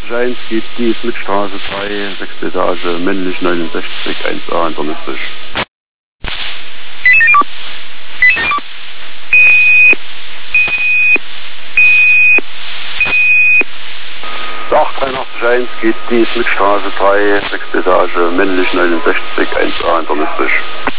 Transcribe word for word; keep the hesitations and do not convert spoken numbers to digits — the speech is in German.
eins geht dies mit Straße drei, sechste Etage, männlich neunundsechzig, eins a internistisch. acht drei eins geht dies mit Straße drei, sechste Etage, männlich neunundsechzig, eins a internistisch.